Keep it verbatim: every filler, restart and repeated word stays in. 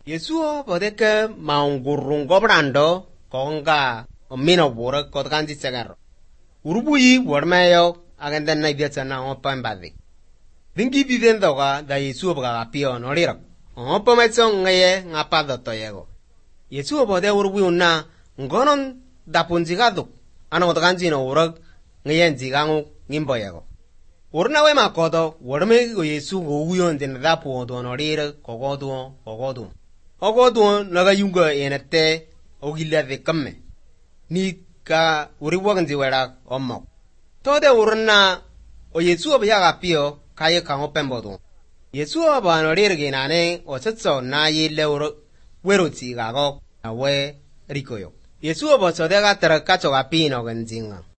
Yesuo bodeke maungurung gobrando konga omino bura kotkanji segaro. Urubuyi warmayo agenda na ibiatsa na opambadi. Dingi bidendo ga da Yesuo baga pio norirak. Opometso ngaye ngapado toyego. Yesuo bode urubuyi unna ngonon dapunjigado. Ano kotkanji no urak ngayen jigangu ngimboyego. Urna we makodo warme go Yesu go uyon den dapu do norire kogodo kogodo. Ogodo naga yunga enete ogilla de kamme. Ni ka uriwaganji wera ommo. Tode urna o Yesu obayaga pio kaye kango pembodo. Yesu oba norire ginane o chatso na yile uro wero jigago awe rikoyo. Yesu oba sodega tara kacho ga pino ganjinga.